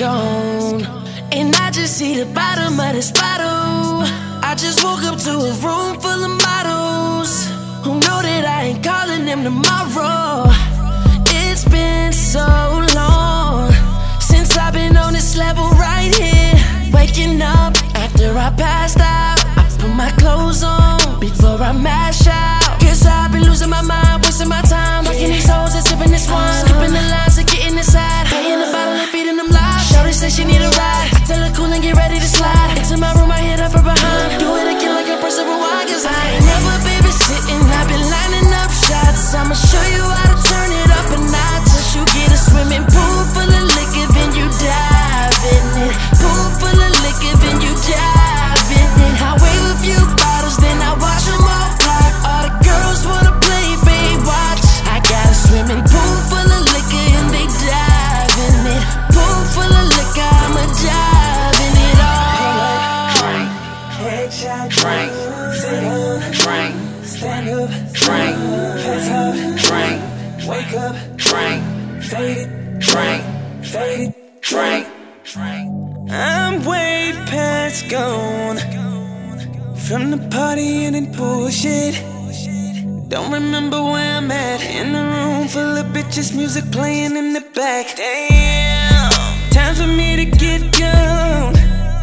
gone, and I just see the bottom of this bottle. I just woke up to a room full of models who know that I ain't calling them tomorrow. It's been so long since I've been on this level right here. Waking up after I passed out, I put my clothes on before I mash out. Guess I've been losing my mind, wasting my time, rocking these hoes and sipping this wine, skipping the lines and getting inside, paying the bottle and feeding them lies. Shorty say she need a ride, I tell her cool and get ready to slide into my room. I hit up her behind, do it again like a person rewind. Cause I ain't never babysitting, I've been lining up shots. I'ma show you how to turn it up a notch. Once you get a swimming pool full of liquor, then you dive in it. Pool full of liquor, then you dive in it. I wave a few bottles, then I watch them all fly. All the girls wanna play, babe, watch. I got a swimming pool full of liquor and they dive in it. Pool full of liquor, I'ma dive in it all. Drink, Headshot, drink, sit down, drink, stand up, drink, pass out, drink, wake up, drink, faded, drink, faded. drink, drink. I'm way past gone from the party and the bullshit. Don't remember where I'm at. In a room full of bitches, music playing in the back. Damn, time for me to get gone,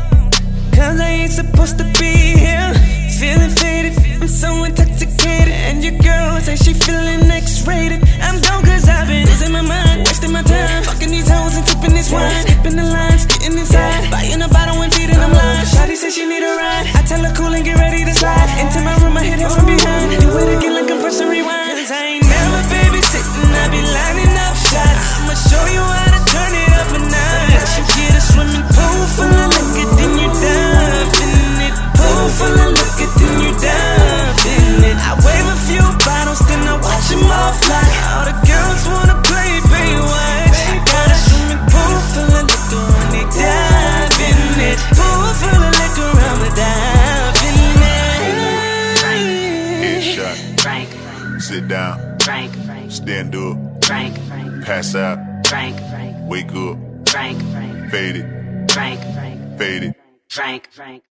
cause I ain't supposed to be here. Feeling faded, I'm so intoxicated, and your girl say she feeling X-rated. I'm gone cause I've been losing my mind, wasting my time, fucking these hoes and sipping this wine, skipping the lines, getting inside, buying a bottle and feeding them lines. Shawty say she need a ride, I tell her cool and get ready to slide into my room. I hit her from behind, do it again like I'm pressing rewind. Cause I ain't never babysitting, I be lining up shots. I'ma show you how to turn it up a notch. You get a swimming pool full of liquor, then you dive in it. Pool full of liquor, then you dive in it. I wave a few bottles, then I watch them all fly. All the girls wanna play, baby, watch. I got a swimming pool full of liquor and they dive in it. Pool full of liquor, I'ma dive in it. Headshot, Drink, sit down, drink, stand up, drink, pass out, drink, wake up, drink, faded, drink, faded. drink, drink.